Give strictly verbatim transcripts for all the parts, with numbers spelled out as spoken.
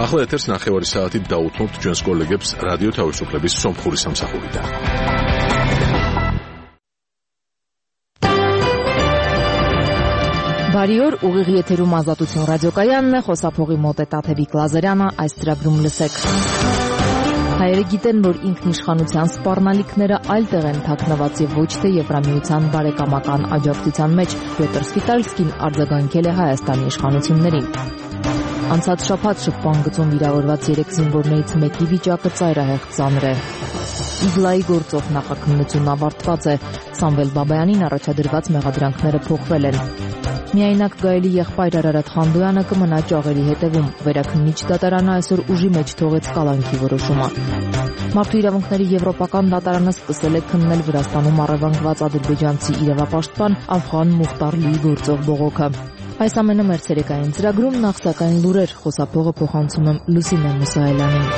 ახლა ეთერს ნახევარი საათით დაუთმობთ ჩვენს კოლეგებს რადიო თავისუფლების სომხური სამსახურიდან. Բարի օր, ուղիղ եթերում ազատություն ռադիոկայանն է, խոսափողի մոտ է Տաթևիկ Լազարյանը, այս ծրագրում լսեք։ Հայերը գիտեն, որ ինքնիշխանության սպառնալիքները այլ տեղ են թաքնված եւ ոչ թե Եվրամիության բարեկամական աջակցության մեջ։ Պյոտր Սվիտալսկին արձագանքել է Հայաստանի իշխանություններին։ Անցած շաբաթ շփման գծում վիրավորված երեք զինվորներից մեկի վիճակը ծայրահեղ ծանր է։ Իգլայի գործով նախաքննությունն ավարտված է, Սամվել Բաբայանին առաջադրված մեղադրանքները փոխվել են։ Միայնակ Գայելի եղբայր Արարատ Խանդոյանը կմնա ճաղերի հետևում, վերաքննիչ դատարանը այսօր ուժի մեջ թողեց կալանքի որոշումը։ Մարդու իրավունքների եվրոպական դատարանը սկսել է քննել Վրաստանում առևանգված ադրբեջանցի իրավապաշտպան Աֆղան Մուխտարլիի գործով բողոքը։ Այս ամենը մեր ցերեկային ծրագրում նախ սակայն լուրեր, խոսափողը փոխանցում եմ Լուսինե Մուսայելյանին։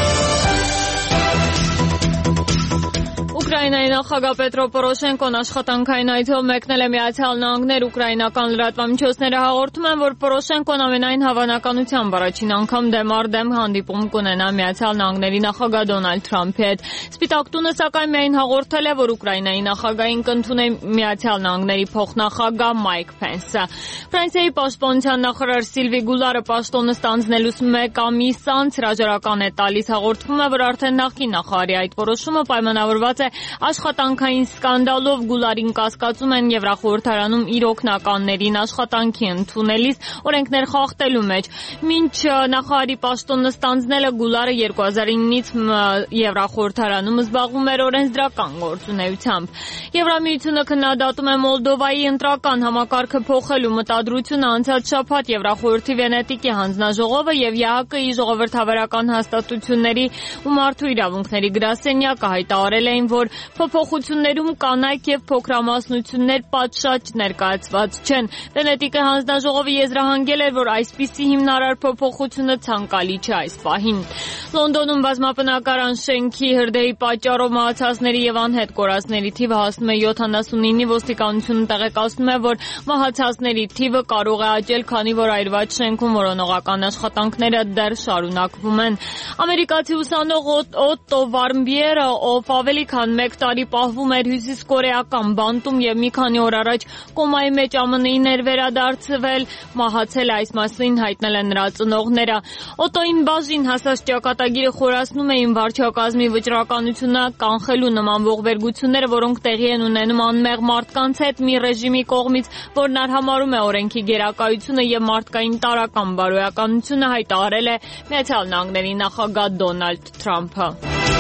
Ուկրաինայի նախագահ Պետրո Պորոշենկոն աշխատանքային այցով մեկնել է Միացյալ Նահանգներ, ուկրաինական լրատվամիջոցները հաղորդում են, որ Պորոշենկոն ամենայն հավանականությամբ առաջին անգամ դեմ առ դեմ հանդիպում կունենա Միացյալ Նահանգների նախագահ Դոնալդ Թրամփի հետ։ Սպիտակ տունը սակայն միայն հաղորդել է, որ Ուկրաինայի նախագահին կընդունի Միացյալ Նահանգների փոխնախագահ Մայք Փենսը։ Ֆրանսիայի պաշտպանության նախարար Սիլվի Գուլարը պաշտոնը ստանձնելուց մեկ ամիս անց հրաժարական է տալիս, հաղորդվում է, որ արդեն նախկին նախարարի այդ որոշումը պայմանավորված է աշխատանքային սկանդալով։ Գուլարին կասկածում են Եվրախորհրդարանում իր օգնականներին աշխատանքի ընդունելիս օրենքներ խախտելու մեջ։ Մինչ նախարարի պաշտոնը ստանձնելը Գուլարը երկու հազար իննից Եվրախորհրդարանում զբաղվում էր օրենսդրական գործունեությամբ։ Եվրամիությունը քննադատում է Մոլդովայի ընտրական համակարգը փոխելու մտադրությունը։ Անցած շաբաթ Եվրախորհրդի Վենետիկի հանձնաժողովը եւ ԵԱՀԿ-ի ժողովրդավարական հաստատությունների ու մարդու իրավունքների գրասենյակը հայտարարել էին, որ փոփոխություններում կանայք եւ փոքրամասնություններ պատշաճ ներկայացված չեն։ Վենետիկի հանձնաժողովը եզրահանգել էր, որ այսպիսի հիմնարար փոփոխությունը ցանկալի չէ այս պահին։ Լոնդոնում բազմապնակարան շենքի հրդեհի պատճառով մահացածների եւ անհետ կորածների թիվը հասնում է յոթանասունինի, ոստիկանությունը տեղեկացնում է, որ մահացածների թիվը կարող է աճել, քանի որ այրված շենքում որոնողական աշխատանքները դեռ շարունակվում են։ Ամերիկացի ուսանող Օտտո Վարմբիերը, ով ավելի քան մեկ տարի պահվում էր հյուսիս կորեական բանտում եւ մի քանի օր առաջ կոմայի մեջ ԱՄՆ-ին էր վերադարձվել, մահացել այս մասին հայտնել են նրա ծնողները։ Օտոին բաժին հասած ճակատագիրը խորացնում էին վարչակազմի վճռականությունը կանխելու նման ողբերգությունները, որոնք տեղի են ունենում անմեղ մարդկանց հետ մի ռեժիմի կողմից, որն արհամարհում է օրենքի գերակայությունը եւ մարդկային տարրական բարոյականությունը, հայտարարել է Միացյալ Նահանգների նախագահ Դոնալդ Թրամփը։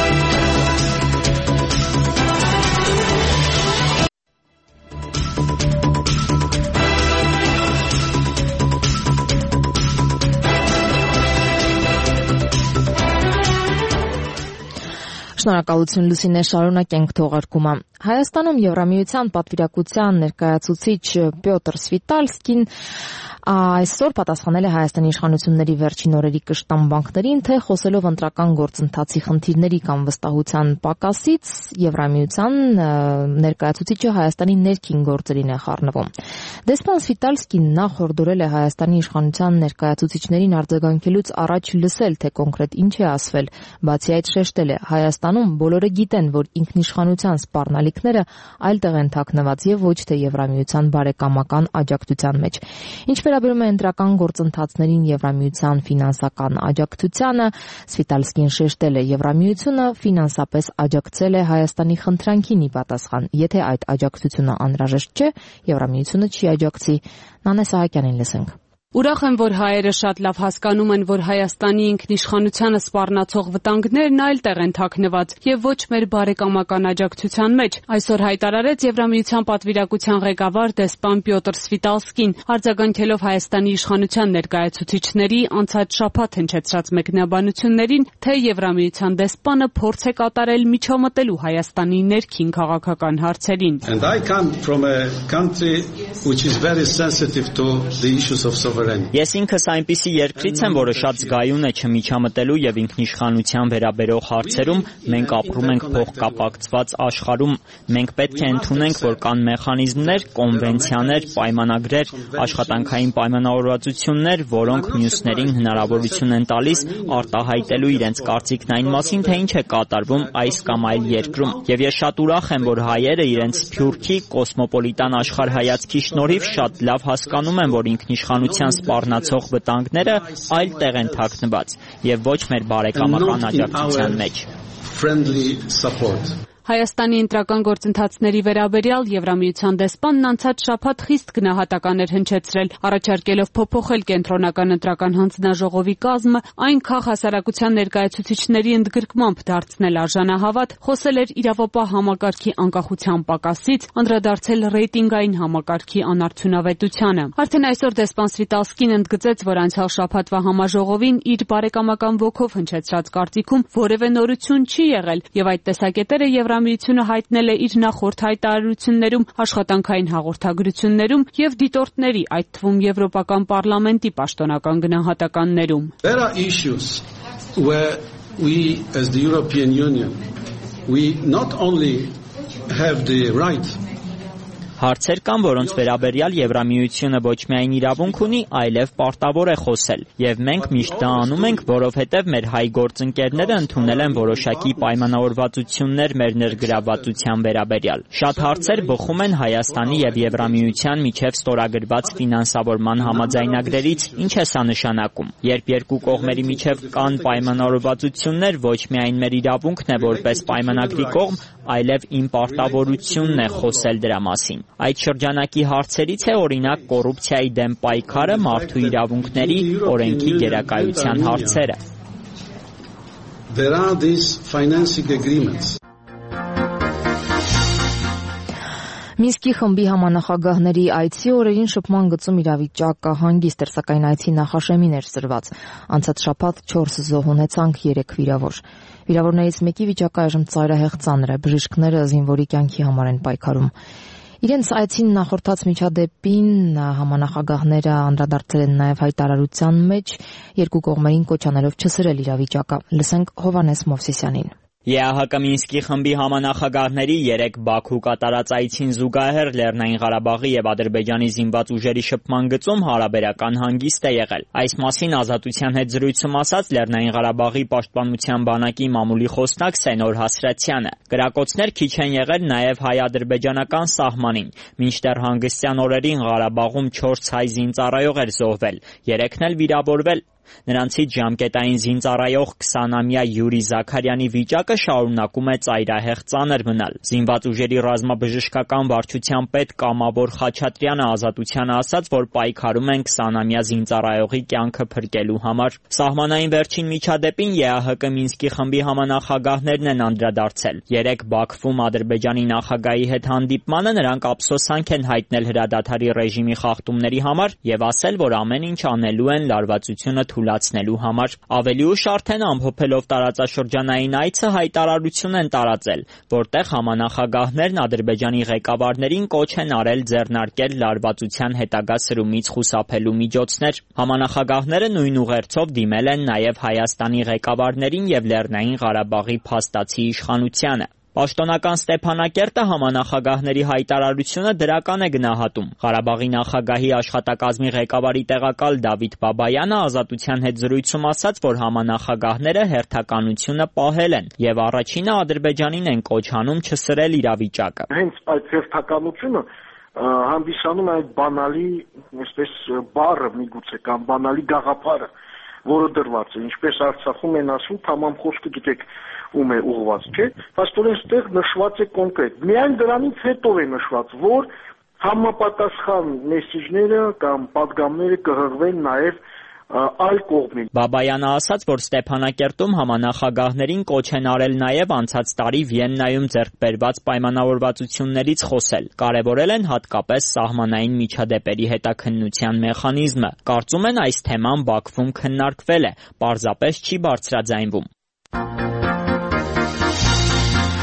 Շնորհակալություն Լուսինե, շարունակենք թողարկումը։ Հայաստանում Եվրամիության պատվիրակության ներկայացուցիչ Պյոտր Սվիտալսկին այսօր պատասխանել է Հայաստանի իշխանությունների վերջին օրերի կշտամբանքներին, թե խոսելով ընտրական գործընթացի խնդիրների կամ վստահության պակասից, Եվրամիության ներկայացուցիչը Հայաստանի ներքին գործերին է խառնվում։ Դեսպան Սվիտալսկին նախ հորդորել է Հայաստանի իշխանության ներկայացուցիչներին արձագանքելուց առաջ լսել, թե կոնկրետ ինչ է ասվել, բացի այդ շեշտել է, Հայաստանում բոլորը գիտեն, որ ինքնիշխանության սպառնալիքները այլ տեղ են թաքնված եւ ոչ թե Եվրամիության բարեկամական աջակցության մեջ։ Ինչ վերաբերում է ընտրական գործընթացներին Եվրամիության ֆինանսական աջակցությանը, Սվիտալսկին շեշտել է, Եվրամիությունը ֆինանսապես աջակցել է Հայաստանի խնդրանքին ի պատասխան։ Եթե այդ աջակցությունը անհրաժեշտ չէ, Եվրամիությունը չի աջակցի։ Նանե Սահակյանին լսենք։ Ուրախ եմ, որ հայերը շատ լավ հասկանում են, որ Հայաստանի ինքնիշխանությանը սպառնացող վտանգներն այլ տեղ են թաքնված եւ ոչ մեր բարեկամական աջակցության մեջ, այսօր հայտարարեց Եվրամիության պատվիրակության ղեկավար դեսպան Պյոտր Սվիտալսկին, արձագանքելով Հայաստանի իշխանության ներկայացուցիչների անցած շաբաթ հնչեցրած մեկնաբանություններին, թե Եվրամիության դեսպանը փորձ է կատարել միջամտելու Հայաստանի ներքին քաղաքական հարցերին։ And I come from a country which is very sensitive to the issues of sovereignty. Ես ինքս այնպիսի երկրից եմ, որը շատ զգայուն է չմիջամտելու եւ ինքնիշխանության վերաբերող հարցերում, մենք ապրում ենք փոխկապակցված աշխարհում, մենք պետք է ընդունենք, որ կան մեխանիզմներ, կոնվենցիաներ, պայմանագրեր, աշխատանքային պայմանավորվածություններ, որոնք մյուսներին հնարավորություն են տալիս արտահայտելու իրենց կարծիքն այն մասին, թե ինչ է կատարվում այս կամ այլ երկրում։ Եվ ես շատ ուրախ եմ, որ հայերը իրենց սփյուռքի կոսմոպոլիտան աշխարհայացքի շնորհիվ շատ լավ հասկանում են, որ ինքնիշխանության սպառնացող վտանգները այլ տեղ են թաքնված եւ ոչ մեր բարեկամական աջակցության մեջ։ Հայաստանի ընտրական գործընթացների վերաբերյալ Եվրամիության դեսպանն անցած շաբաթ խիստ գնահատականներ հնչեցրել, առաջարկելով փոփոխել կենտրոնական ընտրական հանձնաժողովի կազմը, այն քաղաքասարակության ներկայացուցիչների ընդգրկմամբ դարձնել արժանահավատ, խոսել էր իրավապահ համակարգի անկախության պակասից, անդրադարձել ռեյտինգային համակարգի անարդյունավետությանը։ Արդեն այսօր դեսպան Սվիտալսկին ընդգծեց, որ անցյալ շաբաթվա համաժողովին իր բարեկամական ոգով հնչեցրած կարծիքում որևէ նորություն չի եղել եւ այդ տեսակետերը Եվրամիությունը հայտնել է իր նախորդ հայտարարություններում, աշխատանքային հաղորդագրություններում եւ դիտորդների, այդ թվում Եվրոպական պարլամենտի պաշտոնական գնահատականներում։ There are issues where we as the European Union we not only have the right Հարցեր կան, որոնց վերաբերյալ Եվրամիությունը ոչ միայն իրավունք ունի, այլև պարտավոր է խոսել։ Եվ մենք միշտ դա անում ենք, որովհետև մեր հայ գործընկերները ընդունել են որոշակի պայմանավորվածություններ մեր ներգրավվածության վերաբերյալ։ Շատ հարցեր բխում են Հայաստանի եւ Եվրամիության միջև ստորագրված ֆինանսավորման համաձայնագրերից, ինչ է սա նշանակում։ Երբ երկու կողմերի միջև կան պայմանավորվածություններ, ոչ միայն մեր իրավունքն է որպես պայմանագրի կողմ, այլև իմ պարտավորությունն է խոսել դրա մասին։ Այդ շրջանակի հարցերից է օրինակ կոռուպցիայի դեմ պայքարը, մարդու իրավունքների օրենքի գերակայության հարցերը։ There are these financing agreements. Մինսկի խմբի համանախագահների այցի օրերին շփման գծում իրավիճակը հանգիստ էր, սակայն այցի նախաշեմին էր սրված։ Անցած շաբաթ չորս զոհ ունեցանք, երեք վիրավոր։ Վիրավորներից մեկի վիճակը այժմ ծայրահեղ ծանր է, բժիշկները զինվորի կյանքի համար են պայքարում։ Իրենց այցին նախորդած միջադեպին համանախագահները անդրադարձել են նաև հայտարարության մեջ, երկու կողմերին կոչ անելով չսրել իրավիճակը։ Լսենք Հովհաննես Մովսիսյանին։ ԵԱՀԿ Մինսկի խմբի համանախագահների երեք Բաքու կատարած այցին զուգահեռ Լեռնային Ղարաբաղի եւ Ադրբեջանի զինված ուժերի շփման գծում հարաբերական հանգիստ է եղել։ Այս մասին Ազատության հետ զրույցում ասաց Լեռնային Ղարաբաղի պաշտպանության բանակի մամուլի խոսնակ Սենոր Հասրատյանը։ Կրակոցներ քիչ են եղել նաեւ հայ-ադրբեջանական սահմանին։ Մինչդեռ հանգստյան օրերին Ղարաբաղում չորս հայ զինծառայող էր զոհվել, երեքն էլ վիրավորվել։ Նրանցից ժամկետային զինծառայող քսանամյա Յուրի Զաքարյանի վիճակը շարունակում է ծայրահեղ ծանր մնալ։ Զինված ուժերի ռազմաբժշկական վարչության պետ Կամավոր Խաչատրյանը Ազատությանը ասաց, որ պայքարում են քսանամյա զինծառայողի կյանքը փրկելու համար։ Սահմանային վերջին միջադեպին ԵԱՀԿ Մինսկի խմբի համանախագահներն են անդրադարձել։ Երեք Բաքվում Ադրբեջանի նախագահի հետ հանդիպմանը նրանք ափսոսանք են հայտնել հրադադարի ռեժիմի խախտումների համար եւ ասել, որ ամեն ինչ անելու են լարվածությունը թույլատնելու համար։ Ավելի ուշ արդեն ամփոփելով տարածաշրջանային այցը հայտարարություն են տարածել, որտեղ համանախագահներն Ադրբեջանի ղեկավարներին կոչ են արել ձեռնարկել լարվածության հետագա սրումից խուսափելու միջոցներ։ Համանախագահները նույն ուղերձով դիմել են նաև Հայաստանի ղեկավարներին եւ Լեռնային Ղարաբաղի փաստացի իշխանությանը։ Պաշտոնական Ստեփանակերտը համանախագահների հայտարարությունը դրական է գնահատում։ Ղարաբաղի նախագահի աշխատակազմի ղեկավարի տեղակալ Դավիթ Բաբայանը Ազատության հետ զրույցում ասաց, որ համանախագահները հերթականությունը պահել են եւ առաջինը Ադրբեջանին են կոչ անում չսրել իրավիճակը։ Հենց այդ հերթականությունը հանդիսանում է այդ բանալի, այսպես բառը միգուցե կամ բանալի գաղափարը, որը դրված է, ինչպես Արցախում են ասում, թամամ խոսքը գիտեք ում է ուղված, չէ՞։ Փաստորեն այստեղ նշված է կոնկրետ։ Միայն դրանից հետո է նշված, որ համապատասխան մեսիջները կամ պատգամները կհղվեն նաև այլ կողմին։ Բաբայանը ասաց, որ Ստեփանակերտում համանախագահներին կոչ են արել նաև անցած տարի Վիեննայում ձեռք բերված պայմանավորվածություններից խոսել։ Կարևորել են հատկապես սահմանային միջադեպերի հետաքննության մեխանիզմը։ Կարծում են այս թեման Բաքվում քննարկվել է, պարզապես չի բարձրաձայնվում։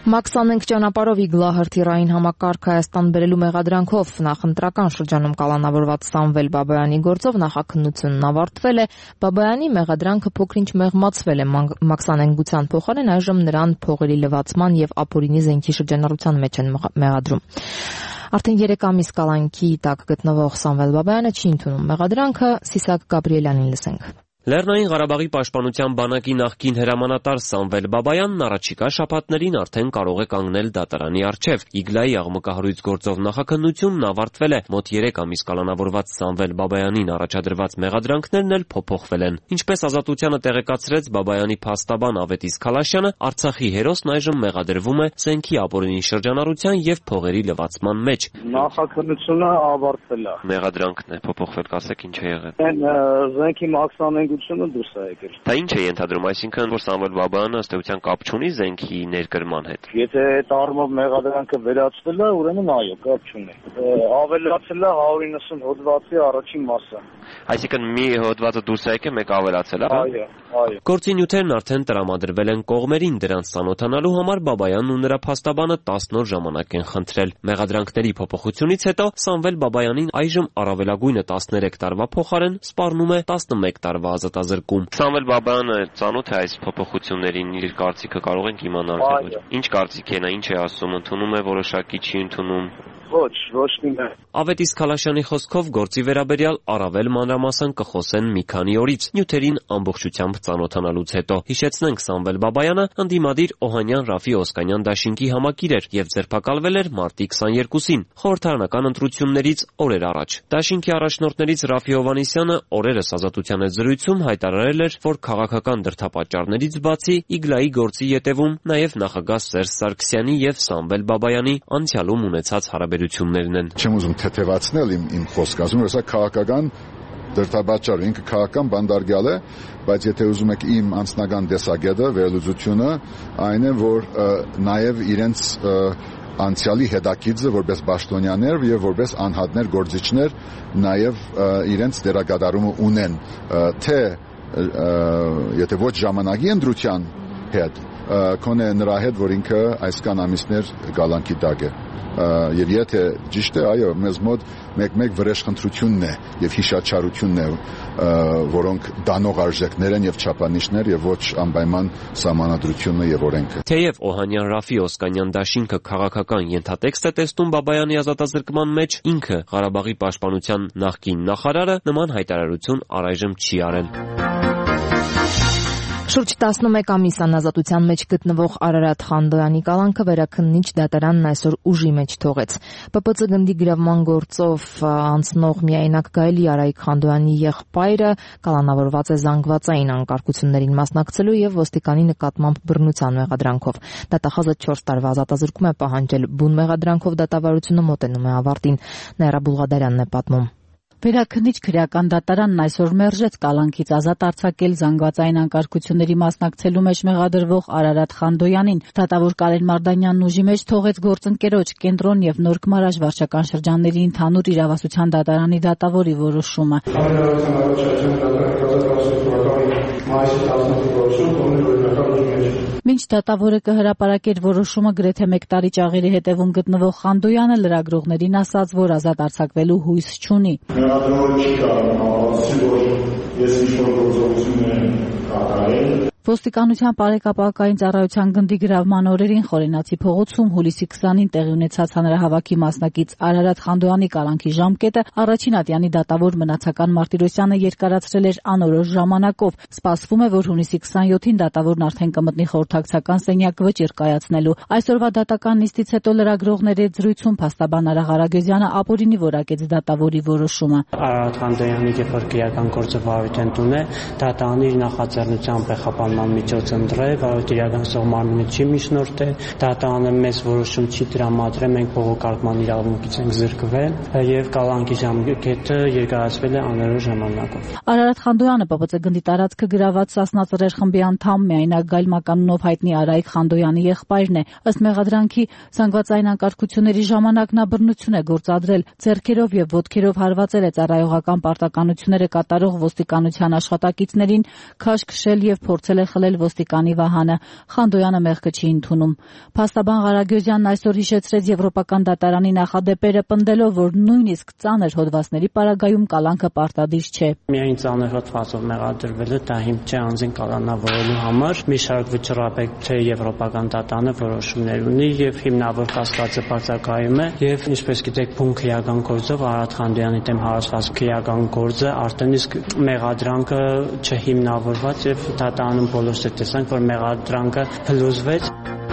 Մաքսանենք ճանապարհով իգլահրթիռային համակարգ Հայաստան բերելու մեղադրանքով նախընտրական շրջանում կալանավորված Սամվել Բաբայանի գործով նախաքննությունն ավարտվել է։ Բաբայանի մեղադրանքը փոքրինչ մեղմացվել է մաքսանենգության փոխարեն այժմ նրան փողերի լվացման եւ ապօրինի զենքի շրջանառության մեջ են մեղադրում։ Արդեն երեք ամիս կալանքի տակ գտնվող Սամվել Բաբայանը չի ընդունում մեղադրանքը, Սիսակ Գաբրիելյանին լսենք։ Լեռնային Ղարաբաղի պաշտպանության բանակի նախկին հրամանատար Սամվել Բաբայանն առաջիկա շաբաթներին արդեն կարող է կանգնել դատարանի առջև։ Իգլայի աղմկահարույց գործով նախաքննությունն ավարտվել է։ Մոտ երեք ամիս կալանավորված Սամվել Բաբայանին առաջադրված մեղադրանքներն էլ փոփոխվել են։ Ինչպես Ազատությանը տեղեկացրեց Բաբայանի փաստաբան Ավետիս Քալաշյանը, Արցախի հերոսն այժմ մեղադրվում է զենքի ապօրինի շրջանառության եւ փողերի լվացման մեջ։ Նախաքննությունը ավարտվել է։ Մեղադրանքն է փոփոխվել, կասեք ինչ է եղել։ Զենքի մաքսանենք դուրս է եկել։ Դա ինչ է ենթադրում, այսինքն որ Սամվել Բաբայանը ըստ էության կապ չունի զենքի ներկրման հետ։ Եթե այդ առումով մեղադրանքը վերացվել է, ուրեմն այո, կապ չունի։ Ավելացել է հարյուր իննսուն հոդվածի առաջին մասը։ Այսինքն մի հոդվածը դուրս է եկել, մեկը ավելացել է։ Այո, այո։ Գործի նյութերն արդեն տրամադրվել են կողմերին, դրանց ծանոթանալու համար Բաբայանն ու նրա փաստաբանը տասն օր ժամանակ են խնդրել։ Մեղադրանքների փոփոխությունից հետո Սամվել Բաբայանին այժմ առավելագույնը տասներեք տարվա փոխարեն սպառնում է տասնմեկ տարվա ազատազրկում։ Սամվել Բաբայանը ծանոթ է այս փոփոխություններին, իր կարծիքը կարող ենք իմանալ։ Ինչ կարծիք է նա, ինչ է ասում, ընդունում է որոշակի, չի ընդունում։ Ոչ, ոչ մի։ Ավետիս Քալաշյանի խոսքով գործի վերաբերյալ առավել մանրամասն կխոսեն մի քանի օրից, նյութերին ամբողջությամբ ծանոթանալուց հետո։ Հիշեցնենք, Սամվել Բաբայանը ընդդիմադիր Օհանյան Ռաֆի Օսկանյան դաշինքի համակիր էր եւ ձերբակալվել էր մարտի քսաներկուսին, խորհրդարանական ընտրություններից օրեր առաջ։ Դաշինքի առաջնորդներից Ռաֆի Հովհաննիսյանը օրերս Ազատության հետ զրույցում հայտարարել էր, որ քաղաքական դրդապատճառներից բացի Իգլայի գործի ետևում նաեւ նախագահ Սերժ Սարգսյանի եւ Սամվել Բաբայանի անցյալում ունեցած հարաբերություններն են։ Չեմ ուզում թեթևացնել իմ իմ խոսքը, ասում եմ, սա քաղաքական դրդապատճառ, ինքը քաղաքական բանդարգյալ է, բայց եթե ուզում եք իմ անձնական տեսակետը, վերլուծությունը, այն է, որ նաև իրենց անցյալի հետաքիծը որպես պաշտոնյաներ եւ որպես անհատներ, գործիչներ նաև իրենց դերակատարումը ունեն, թե եթե ոչ ժամանակի ընտրության հետ, կոնե նրա հետ, որ ինքը այսքան ամիսներ գալանքի տակ է։ Եվ եթե ճիշտ է, այո, մեզ մոտ մեկ-մեկ վրեժխնդրությունն է եւ հիշաչարությունն է, որոնք դանող արժեքներ են եւ չափանիշներ եւ ոչ անպայման սահմանադրությունը եւ օրենքը։ Թեև Օհանյան Ռաֆի Օսկանյան դաշինքը քաղաքական ենթատեքստ է տեսնում Բաբայանի ազատազրկման մեջ, ինքը Ղարաբաղի պաշտպանության նախկին նախարարը նման հայտարարություն առայժմ չի արել։ Շուրջ տասնմեկ ամիս անազատության մեջ գտնվող Արարատ Խանդոյանի կալանքը վերաքննիչ դատարանն այսօր ուժի մեջ թողեց։ Պ Պ Ց գնդի գրավման գործով անցնող միայնակ Գայլի Արայիկ Խանդոյանի եղբայրը կալանավորված է զանգվածային անկարգություններին մասնակցելու եւ ոստիկանի նկատմամբ բռնության մեղադրանքով։ Դատախազը չորս տարվա ազատազրկում է պահանջել։ Բուն մեղադրանքով դատավարությունը մոտենում է ավարտին։ Նաիրա Բուլղադարյանն է պատմում։ Վերաքննիչ քրեական դատարանն այսօր մերժեց կալանքից ազատ արձակել զանգվածային անկարգությունների մասնակցելու մեջ մեղադրվող Արարատ Խանդոյանին։ Դատավոր Կարեն Մարդանյանն ուժի մեջ թողեց գործընկերոջ Կենտրոն եւ Նոր Գմարաժ վարչական շրջանների ընդհանուր իրավասության դատարանի դատավորի որոշումը։ Մինչ դատավորը կհրապարակեր որոշումը, գրեթե մեկ տարի ճաղերի հետևում գտնվող Խանդոյանը լրագրողներին ասաց, որ ազատ արձակվելու հույս չունի։ Մեղադրողը չի կարող ասել, որ ես ինչ-որ գործողություն եմ կատարել։ Ոստիկանության Պարեկապակային ծառայության գնդի գրավման օրերին Խորենացի փողոցում հուլիսի քսանին տեղի ունեցած հանրահավաքի մասնակից Արարատ Խանդոյանի կալանքի ժամկետը առաջին ատյանի դատավոր Մնացական Մարտիրոսյանը երկարացրել էր անորոշ ժամանակով։ Սպասվում է, որ հունիսի քսանյոթին դատավորն արդեն կմտնի խորհրդակցական սենյակ վճիռ կայացնելու։ Այսօրվա դատական նիստից հետո լրագրողների հետ զրույցում փաստաբան Արա Ղարագյուզյանը ապօրինի որակեց դատավորի որոշումը։ Արարատ Խանդոյանի երբ քրեական գործը վարույթ ընդունե, դատարանը իր նախաձեռնությամբ է խափան միջոց ընտրել, որովհետև իրական սողմարմինը չի միջնորդել, դատարանը մեզ որոշում չի տրամադրել, մենք բողոքարկման իրավունքից ենք զրկվել եւ կալանքի ժամկետը երկարացվել է անորոշ ժամանակով։ Արարատ Խանդոյանը Պ Պ Ց գնդի տարածքը գրաված Սասնա ծռեր խմբի անդամ միայնակ Գայլ մականունով հայտնի Արայիկ Խանդոյանի եղբայրն է։ Ըստ մեղադրանքի զանգվածային անկարգությունների ժամանակ նա բռնություն է գործադրել, ձեռքերով եւ ոտքերով հարվածել է ծառայողական պարտականությունները կատարող ոստիկանության աշխատակիցներին, քաշ քշել եւ փորձել է է խլել ոստիկանի Վահանը։ Խանդոյանը մեղքը չի ընդունում։ Փաստաբան Ղարագյոզյանն այսօր հիշեցրեց Եվրոպական դատարանի նախադեպերը, պնդելով, որ նույնիսկ ծանր հոդվածների պարագայում կալանքը պարտադիր չէ։ Միայն ծանր հոդվածով մեղադրվելը դա հիմք չէ անձին կալանավորելու համար։ Մի շարք վճռաբեկ թե Եվրոպական դատարանը որոշումներ ունի եւ հիմնավոր կասկածը բացակայում է եւ ինչպես գիտեք բուն քրեական գործով Արարատ Խանդոյանի դեմ հարուցված քրեական գործը արդեն իսկ մեղադրանքը չհիմնավորված եւ դատարանում բոլորս տեսանք, որ մեղադրանքը փլուզվեց։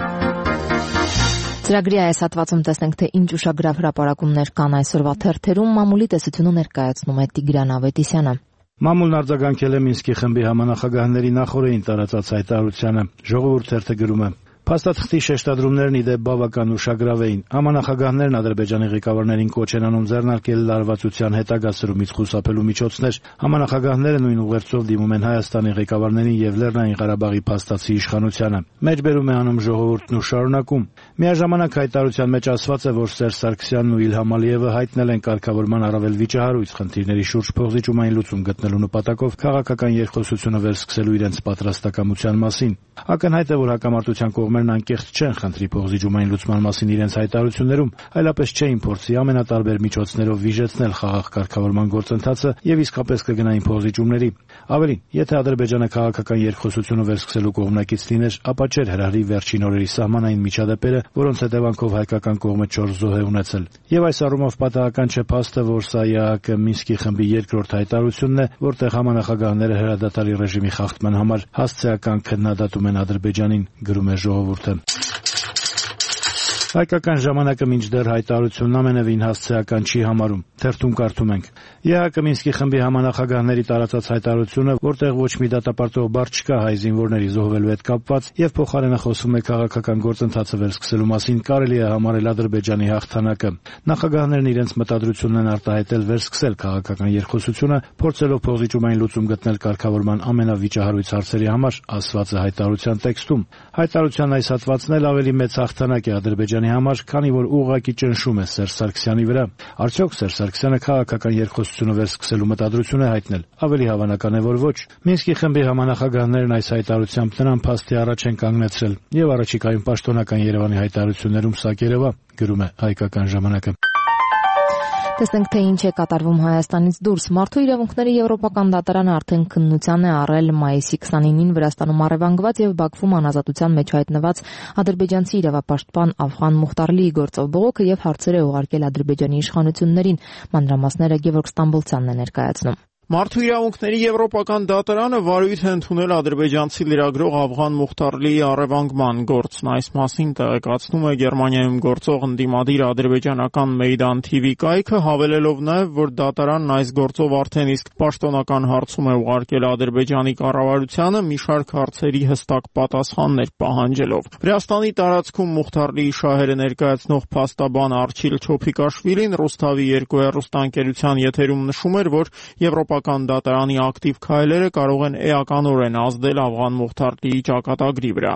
Ծրագրի այս հատվածում տեսնենք, թե ինչ ուշագրավ հրապարակումներ կան այսօրվա թերթերում, մամուլի տեսությունը ներկայացնում է Տիգրան Ավետիսյանը։ Մամուլն արձագանքել է Մինսկի խմբի համանախագահների նախորդին տարածած հայտարարությանը։ Ժողովուրդ թերթը գրում է. Փաստաթղթի շեշտադրումներն ի դեպ բավական ուշագրավ էին։ Համանախագահներն Ադրբեջանի ղեկավարներին կոչ են անում ձեռնարկել լարվածության հետագա սրումից խուսափելու միջոցներ։ Համանախագահները նույն ուղերձով դիմում են Հայաստանի ղեկավարներին եւ Լեռնային Ղարաբաղի փաստացի իշխանությանը։ Մեջբերում է անում ժողովուրդն ու շարունակում։ Միաժամանակ հայտարարության մեջ ասված է, որ Սերժ Սարգսյանն ու Իլհամ Ալիևը հայտնել են կարգավորման առավել վիճահարույց խնդիրների շուրջ փոխզիջումային լուծում գտնելու նպատակով քաղաքական երկխոսությունը վերսկսելու իրենց պատրաստակամության մասին։ Ակնհայտ է, որ հակամարտության կողմերն անկեղծ չեն խնդրի փոխզիջումային լուծման մասին իրենց հայտարարություններում, այլապես չէին փորձի ամենատարբեր միջոցներով վիժեցնել խաղաղ կարգավորման գործընթացը եւ իսկապես կգնային փոխզիջումների։ Ավելին, եթե Ադրբեջանը քաղաքական երկխոսությունը վերսկսելու կողմնակից լիներ, ապա չէր հրահրի վերջին օրերի սահմանային միջադեպերը, որոնց հետևանքով հայկական կողմը չորս զոհ է ունեցել։ Եվ այս առումով պատահական չէ փաստը, որ սա ԵԱՀԿ Մինսկի խմբի երկրորդ հայտարարությունն է, որտեղ համանախագահները հրադադարի ռեժիմի խախտման համար հասցեական քննադատում են Ադրբեջանին, գրում է ժողովուրդը։ Հայկական ժամանակը մինչդեռ հայտարարությունն ամենևին հասցեական չի համարում։ Թերթում կարդում ենք. ԵԱՀԿ Մինսկի խմբի համանախագահների տարածած հայտարարությունը, որտեղ ոչ մի դատապարտող բառ չկա հայ զինվորների զոհվելու հետ կապված եւ փոխարենը խոսում է քաղաքական գործընթացը վերսկսելու մասին, կարելի է համարել Ադրբեջանի հաղթանակը։ Նախագահներն իրենց մտադրությունն են արտահայտել վերսկսել քաղաքական երկխոսությունը, փորձելով փոխզիջումային լուծում գտնել կարգավորման ամենավիճահարույց հարցերի համար, ասված է հայտարարության տեքստում։ Հայտարարության այս հատվածն էլ ավելի մեծ հաղթանակ է Ադրբեջանի համար, քանի որ ուղղակի ճնշում է Սերժ Սարգսյանի վրա։ Արդյոք Սերժ Սարգսյանը քաղաքական երկխոսությունը վերսկսելու մտադրություն է հայտնել։ Ավելի հավանական է, որ ոչ։ Մինսկի խմբի համանախագահներն այս հայտարարությամբ նրան փաստի առաջ են կանգնեցրել եւ առաջիկայում պաշտոնական Երևանի հայտարարություններում սա կերևա, գրում է Հայկական ժամանակը։ Տեսնենք, թե ինչ է կատարվում Հայաստանից դուրս։ Մարդու իրավունքների Եվրոպական դատարանը արդեն քննության է առել մայիսի քսանինին Վրաստանում առևանգված եւ Բաքվում անազատության մեջ հայտնված ադրբեջանցի իրավապաշտպան Ավղան Մուխտարլիի գործով բողոքը եւ հարցեր է ուղարկել Ադրբեջանի իշխանություններին։ Մանրամասները Գևորգ Ստամբոլցյանն է ներկայացնում։ Մարդու իրավունքների Եվրոպական դատարանը վարույթ է ընդունել ադրբեջանցի լրագրող Ավղան Մուխտարլիի առևանգման գործն։ Այս մասին տեղեկացնում է Գերմանիայում գործող ընդդիմադիր ադրբեջանական Meydan T V կայքը, հավելելով նաև, որ դատարանն այս գործով արդեն իսկ պաշտոնական հարցում է ուղարկել Ադրբեջանի կառավարությանը մի շարք հարցերի հստակ պատասխաններ պահանջելով։ Վրաստանի տարածքում Մուխտարլիի շահերը ներկայացնող փաստաբան Արչիլ Չոփիկաշվիլին Ռուսթավի երկու հեռուստաընկերության եթերում նշում էր, որ Եվրոպական դատարանի ակտիվ քայլերը կարող են էականորեն ազդել Ավղան Մուխտարլիի ճակատագրի վրա։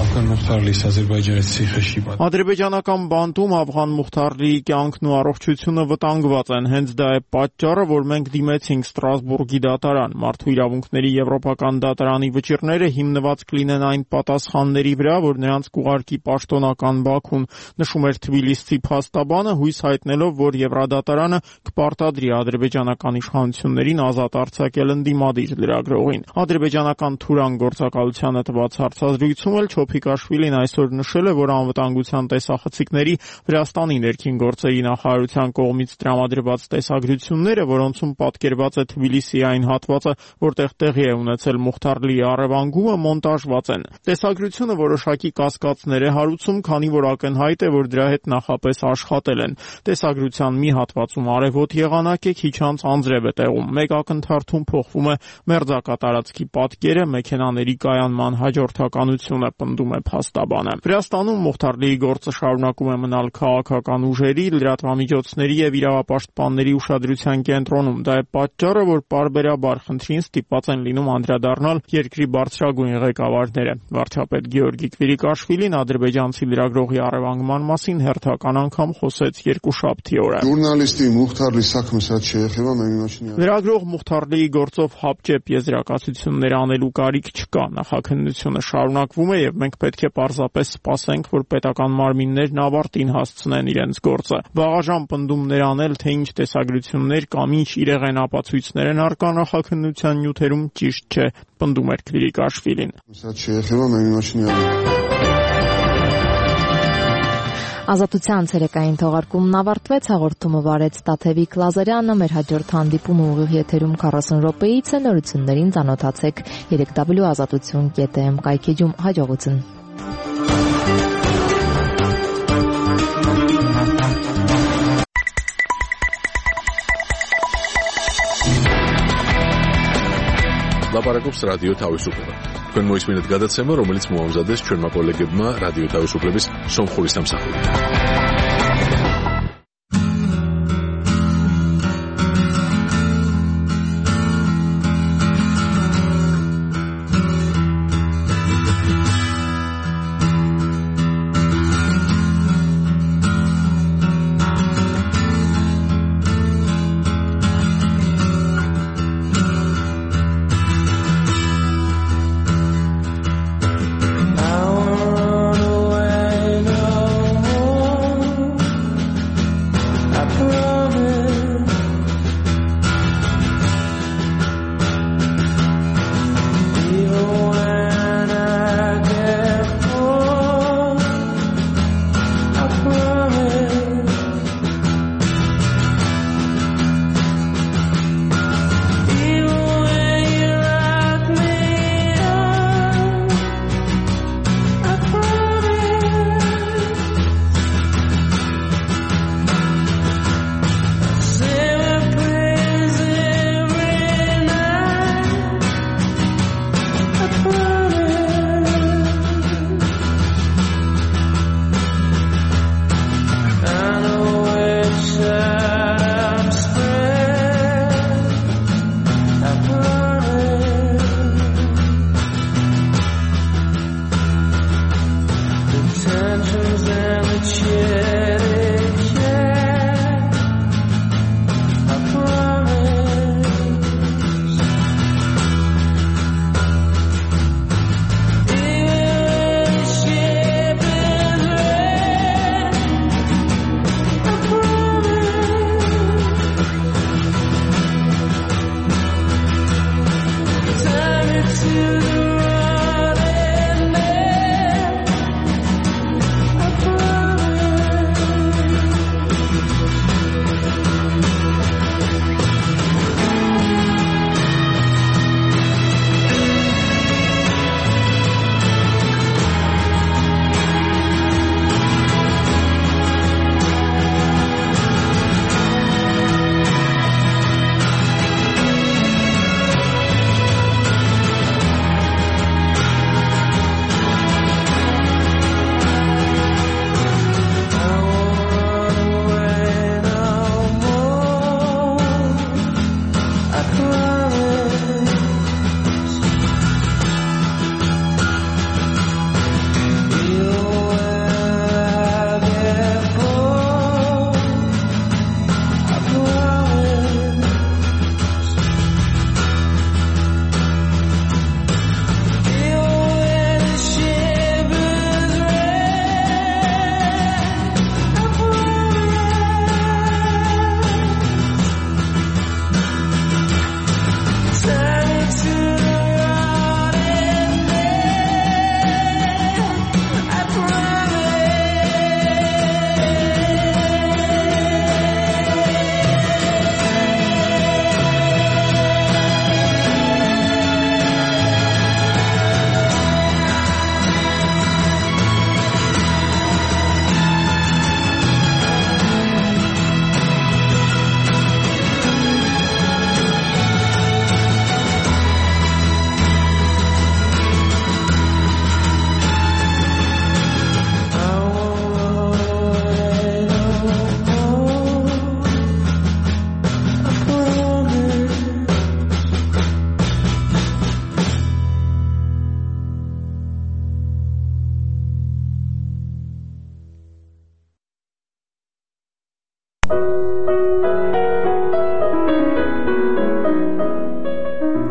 Ադրբեջանական բանտում Ավղան Մուխտարլիի կյանքն ու առողջությունը վտանգված են, հենց դա է պատճառը, որ մենք դիմեցինք Ստրասբուրգի դատարան։ Մարդու իրավունքների Եվրոպական դատարանի վճիռները հիմնված կլինեն այն պատասխանների վրա, որ նրանց կուղարկի պաշտոնական Բաքուն, նշում էր թբիլիսցի փաստաբանը, հույս հայտնելով, որ Եվրադատարանը կպարտադրի ադրբեջանական իշխանություններին ազատ արձակել ընդդիմադիր լրագրողին։ Ադրբեջանական Թուրան գործակալությանը տված հարցազրույցում էլ Չոփիկաշվիլին այսօր նշել է, որ անվտանգության տեսախցիկների Վրաստանի ներքին գործերի նախարարության կողմից տրամադրված տեսագրությունները, որոնցում պատկերված է Թբիլիսիի այն հատվածը, որտեղ տեղի է ունեցել Մուխտարլիի առևանգումը, մոնտաժված են։ Տեսագրությունը որոշակի կասկածներ է հարուցում, քանի որ ակնհայտ է, որ դրա հետ նախապես աշխատել են։ Տեսագրության մի հատվածում արևոտ եղանակ է, քիչ անց անձրև է տեղում։ Մեկ ակնթարթում փոխվում է մերձակատարածքի պատկերը, մեքենաների կայանման հաջորդականությունը, պնդում է փաստաբանը։ Վրաստանում Մուխտարլիի գործը շարունակում է մնալ քաղաքական ուժերի, լրատվամիջոցների եւ իրավապաշտպանների ուշադրության կենտրոնում։ Դա է պատճառը, որ պարբերաբար խնդրին ստիպված են լինում անդրադառնալ երկրի բարձրագույն ղեկավարները։ Վարչապետ Գեորգի Կվիրիկաշվիլին ադրբեջանցի լրագրողի առևանգման մասին հերթական անգամ խոսեց երկուշաբթի օրը։ Ժուրնալիստի Մուխտարլի սակմսած չեղեվա մենք Լրագրող Մուխթարլիի գործով հապճեպ եզրակացություններ անելու կարիք չկա։ Նախաքննությունը շարունակվում է եւ մենք պետք է պարզապես սպասենք, որ պետական մարմիններն ավարտին հասցնեն իրենց գործը։ Վաղաժամ պնդումներ անել, թե ինչ տեսագրություններ կամ ինչ իրեղեն ապացույցներ են առկա նախաքննության նյութերում ճիշտ չէ, պնդում էր Քլիրիկաշվիլին։ Ազատության ցերեկային թողարկումն ավարտվեց, հաղորդումը վարեց Տաթևիկ Լազարյանը, մեր հաջորդ հանդիպումը ուղիղ եթերում քառասուն րոպեից է, նորություններին ծանոթացեք երեք w ազատություն կետ am կայքեջում, հաջողություն։ ლაპარაკობს რადიო თავისუფლება. თქვენ მოისმინეთ გადაცემა, რომელიც მოამზადეს ჩვენმა კოლეგებმა რადიო თავისუფლების სომხური სამსახურით.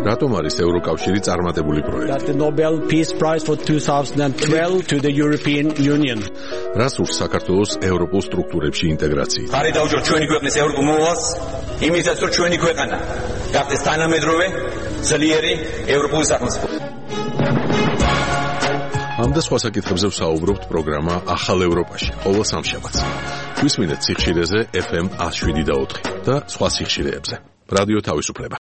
რატომ არის ევროკავშირი წარმატებული პროექტი? The Nobel Peace Prize for twenty twelve to the European Union. რას ურს საქართველოს ევროპულ სტრუქტურებში ინტეგრაციით? ხარი დაუჭირ ჩვენი ქვეყნის ევროპულ მოვალს, იმისაც რომ ჩვენი ქვეყანა გახდეს თანამედროვე, ძლიერი ევროპული სახელმწიფო. ამ და სხვა საკითხებზე ვსაუბრობთ პროგრამა ახალ ევროპაში, ყოველ სამშაბათს. გვისმინეთ სიხშირეზე ეფ ემ one oh seven და ოთხი და სხვა სიხშირეებზე. რადიო თავისუფლება.